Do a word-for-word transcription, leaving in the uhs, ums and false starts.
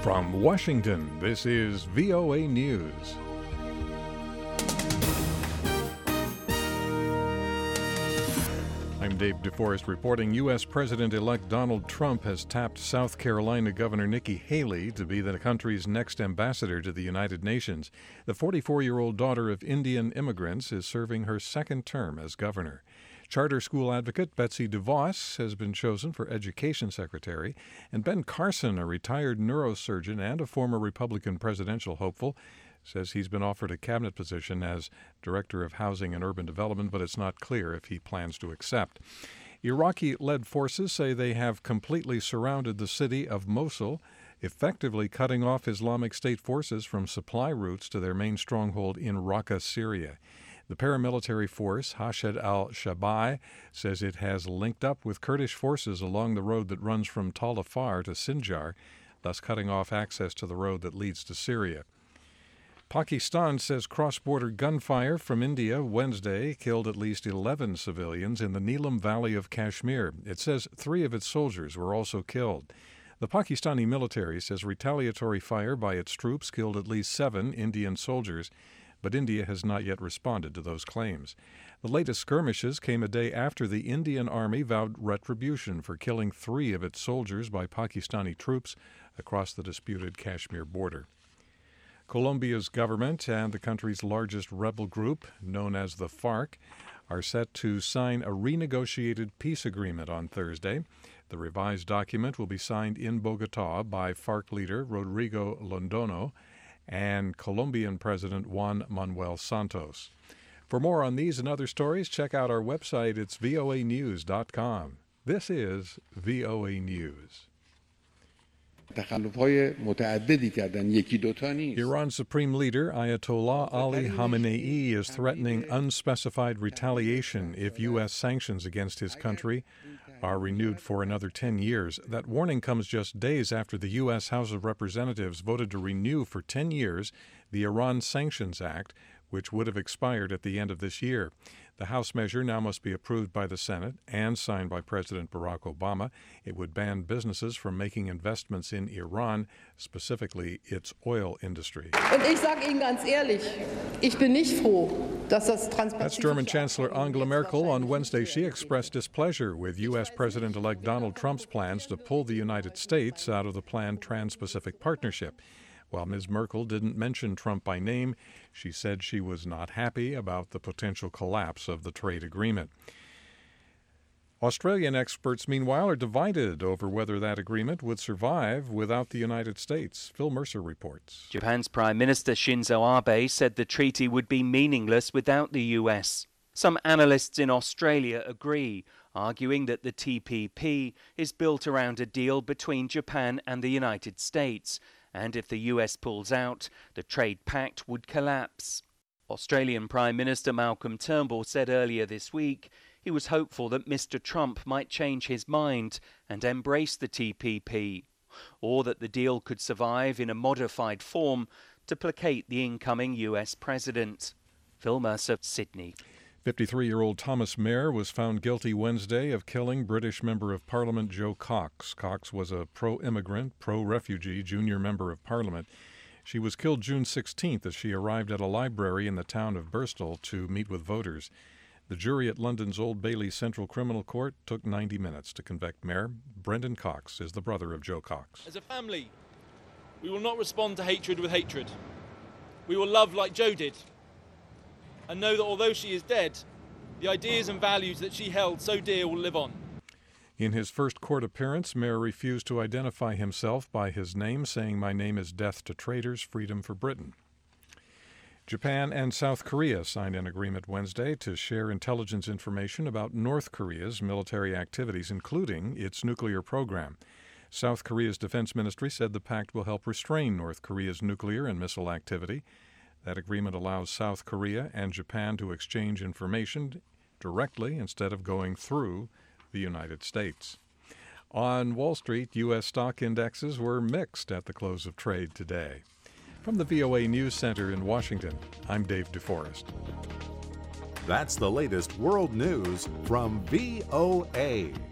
From Washington, this is V O A News. I'm Dave DeForest reporting U S President-elect Donald Trump has tapped South Carolina Governor Nikki Haley to be the country's next ambassador to the United Nations. The forty-four-year-old daughter of Indian immigrants is serving her second term as governor. Charter school advocate Betsy DeVos has been chosen for Education Secretary, and Ben Carson, a retired neurosurgeon and a former Republican presidential hopeful, says he's been offered a cabinet position as Director of Housing and Urban Development, but it's not clear if he plans to accept. Iraqi-led forces say they have completely surrounded the city of Mosul, effectively cutting off Islamic State forces from supply routes to their main stronghold in Raqqa, Syria. The paramilitary force, Hashd al-Shabaab, says it has linked up with Kurdish forces along the road that runs from Tal Afar to Sinjar, thus cutting off access to the road that leads to Syria. Pakistan says cross-border gunfire from India Wednesday killed at least eleven civilians in the Neelam Valley of Kashmir. It says three of its soldiers were also killed. The Pakistani military says retaliatory fire by its troops killed at least seven Indian soldiers, but India has not yet responded to those claims. The latest skirmishes came a day after the Indian Army vowed retribution for killing three of its soldiers by Pakistani troops across the disputed Kashmir border. Colombia's government and the country's largest rebel group, known as the FARC, are set to sign a renegotiated peace agreement on Thursday. The revised document will be signed in Bogotá by FARC leader Rodrigo Londono and Colombian President Juan Manuel Santos. For more on these and other stories, check out our website. It's V O A news dot com. This is V O A News. Iran's supreme leader Ayatollah Ali Khamenei is threatening unspecified retaliation if U S sanctions against his country are renewed for another ten years. That warning comes just days after the U S House of Representatives voted to renew for ten years the Iran Sanctions Act, which would have expired at the end of this year. The House measure now must be approved by the Senate and signed by President Barack Obama. It would ban businesses from making investments in Iran, specifically its oil industry. That's German Chancellor Angela Merkel on Wednesday. She expressed displeasure with U S President-elect Donald Trump's plans to pull the United States out of the planned Trans-Pacific Partnership. While Miz Merkel didn't mention Trump by name, she said she was not happy about the potential collapse of the trade agreement. Australian experts, meanwhile, are divided over whether that agreement would survive without the United States. Phil Mercer reports. Japan's Prime Minister Shinzo Abe said the treaty would be meaningless without the U S. Some analysts in Australia agree, arguing that the T P P is built around a deal between Japan and the United States, and if the U S pulls out, the trade pact would collapse. Australian Prime Minister Malcolm Turnbull said earlier this week he was hopeful that Mister Trump might change his mind and embrace the T P P, or that the deal could survive in a modified form to placate the incoming U S president. Phil Mercer, Sydney. fifty-three-year-old Thomas Mair was found guilty Wednesday of killing British Member of Parliament Jo Cox. Cox was a pro-immigrant, pro-refugee junior Member of Parliament. She was killed June sixteenth as she arrived at a library in the town of Birstall to meet with voters. The jury at London's Old Bailey Central Criminal Court took ninety minutes to convict Mair. Brendan Cox is the brother of Jo Cox. As a family, we will not respond to hatred with hatred. We will love like Jo did, and know that although she is dead, the ideas and values that she held so dear will live on. In his first court appearance, Mair refused to identify himself by his name, saying, "My name is death to traitors, freedom for Britain." Japan and South Korea signed an agreement Wednesday to share intelligence information about North Korea's military activities, including its nuclear program. South Korea's defense ministry said the pact will help restrain North Korea's nuclear and missile activity. That agreement allows South Korea and Japan to exchange information directly instead of going through the United States. On Wall Street, U S stock indexes were mixed at the close of trade today. From the V O A News Center in Washington, I'm Dave DeForest. That's the latest world news from V O A.